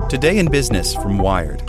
Today in Business from Wired.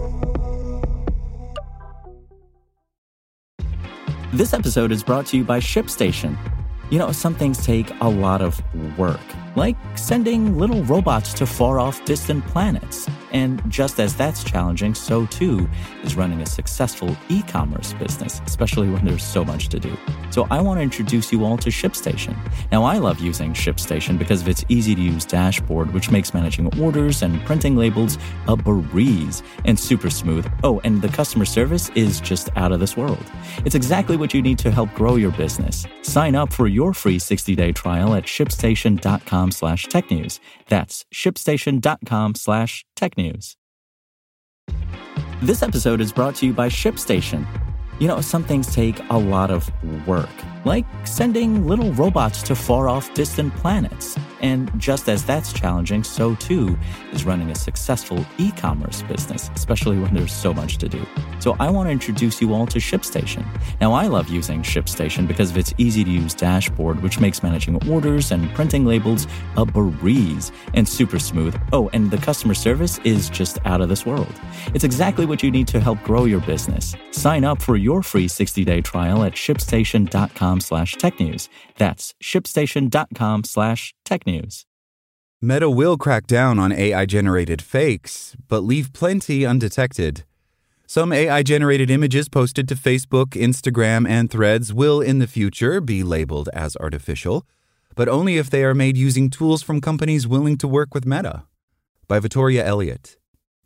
This episode is brought to you by ShipStation. You know, some things take a lot of work, like sending little robots to far-off distant planets. And just as that's challenging, so too is running a successful e-commerce business, especially when there's so much to do. So I want to introduce you all to ShipStation. Now, I love using ShipStation because of its easy-to-use dashboard, which makes managing orders and printing labels a breeze and super smooth. Oh, and the customer service is just out of this world. It's exactly what you need to help grow your business. Sign up for your free 60-day trial at shipstation.com/technews. That's shipstation.com/technews. This episode is brought to you by ShipStation. You know, some things take a lot of work, like sending little robots to far-off distant planets. And just as that's challenging, so too is running a successful e-commerce business, especially when there's so much to do. So I want to introduce you all to ShipStation. Now, I love using ShipStation because of its easy-to-use dashboard, which makes managing orders and printing labels a breeze and super smooth. Oh, and the customer service is just out of this world. It's exactly what you need to help grow your business. Sign up for your free 60-day trial at shipstation.com/technews. That's shipstation.com/technews. Meta will crack down on AI-generated fakes, but leave plenty undetected. Some AI-generated images posted to Facebook, Instagram, and Threads will in the future be labeled as artificial, but only if they are made using tools from companies willing to work with Meta. By Victoria Elliott.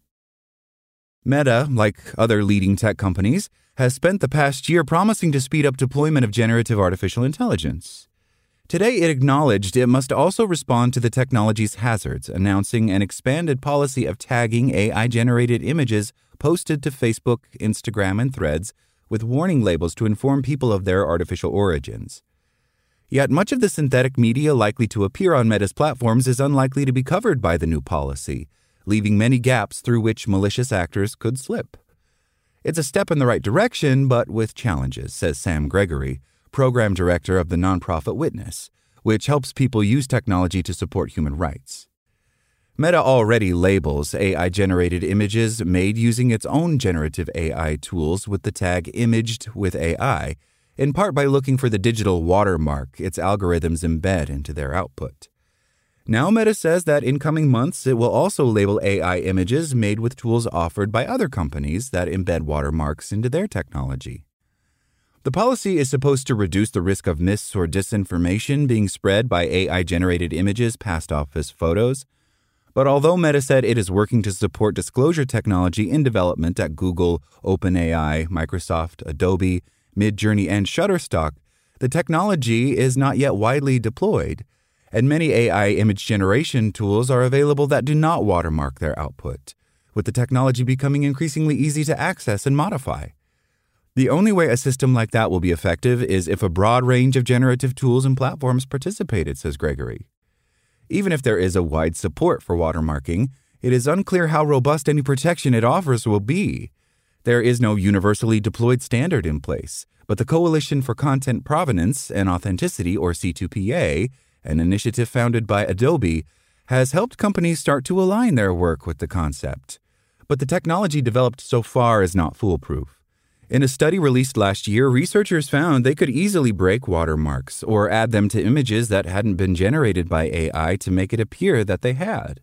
Meta, like other leading tech companies, has spent the past year promising to speed up deployment of generative artificial intelligence. Today, it acknowledged it must also respond to the technology's hazards, announcing an expanded policy of tagging AI-generated images posted to Facebook, Instagram, and Threads with warning labels to inform people of their artificial origins. Yet much of the synthetic media likely to appear on Meta's platforms is unlikely to be covered by the new policy, leaving many gaps through which malicious actors could slip. It's a step in the right direction, but with challenges, says Sam Gregory, program director of the nonprofit Witness, which helps people use technology to support human rights. Meta already labels AI-generated images made using its own generative AI tools with the tag imaged with AI, in part by looking for the digital watermark its algorithms embed into their output. Now Meta says that in coming months, it will also label AI images made with tools offered by other companies that embed watermarks into their technology. The policy is supposed to reduce the risk of mis- or disinformation being spread by AI-generated images passed off as photos. But although Meta said it is working to support disclosure technology in development at Google, OpenAI, Microsoft, Adobe, Midjourney, and Shutterstock, the technology is not yet widely deployed, and many AI image generation tools are available that do not watermark their output, with the technology becoming increasingly easy to access and modify. The only way a system like that will be effective is if a broad range of generative tools and platforms participated, says Gregory. Even if there is a wide support for watermarking, it is unclear how robust any protection it offers will be. There is no universally deployed standard in place, but the Coalition for Content Provenance and Authenticity, or C2PA, an initiative founded by Adobe, has helped companies start to align their work with the concept. But the technology developed so far is not foolproof. In a study released last year, researchers found they could easily break watermarks or add them to images that hadn't been generated by AI to make it appear that they had.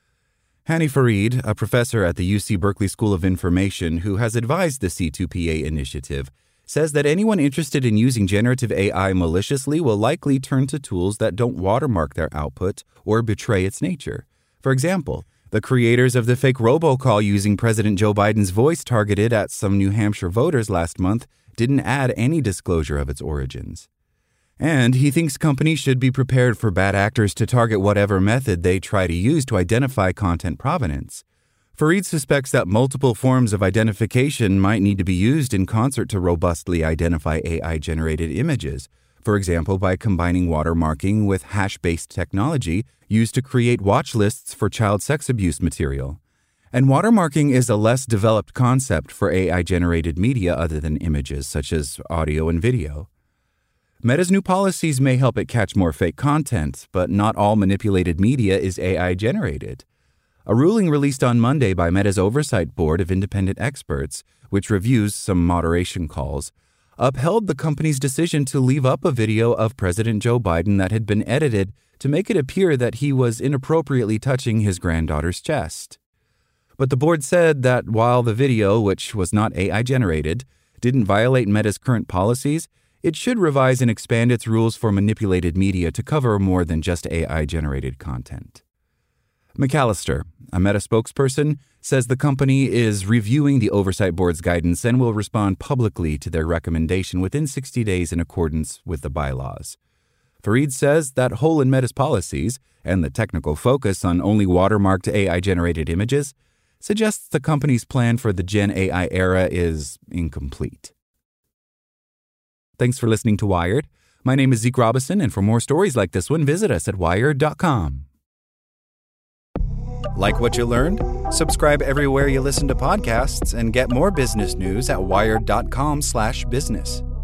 Hani Farid, a professor at the UC Berkeley School of Information who has advised the C2PA initiative, says that anyone interested in using generative AI maliciously will likely turn to tools that don't watermark their output or betray its nature. For example, the creators of the fake robocall using President Joe Biden's voice targeted at some New Hampshire voters last month didn't add any disclosure of its origins. And he thinks companies should be prepared for bad actors to target whatever method they try to use to identify content provenance. Farid suspects that multiple forms of identification might need to be used in concert to robustly identify AI-generated images, for example, by combining watermarking with hash-based technology used to create watch lists for child sex abuse material. And watermarking is a less developed concept for AI-generated media other than images, such as audio and video. Meta's new policies may help it catch more fake content, but not all manipulated media is AI-generated. A ruling released on Monday by Meta's Oversight Board of Independent Experts, which reviews some moderation calls, upheld the company's decision to leave up a video of President Joe Biden that had been edited to make it appear that he was inappropriately touching his granddaughter's chest. But the board said that while the video, which was not AI-generated, didn't violate Meta's current policies, it should revise and expand its rules for manipulated media to cover more than just AI-generated content. McAllister, a Meta spokesperson, says the company is reviewing the Oversight Board's guidance and will respond publicly to their recommendation within 60 days in accordance with the bylaws. Fareed says that hole in Meta's policies and the technical focus on only watermarked AI-generated images suggests the company's plan for the Gen AI era is incomplete. Thanks for listening to Wired. My name is Zeke Robison, and for more stories like this one, visit us at wired.com. Like what you learned? Subscribe everywhere you listen to podcasts and get more business news at wired.com/business.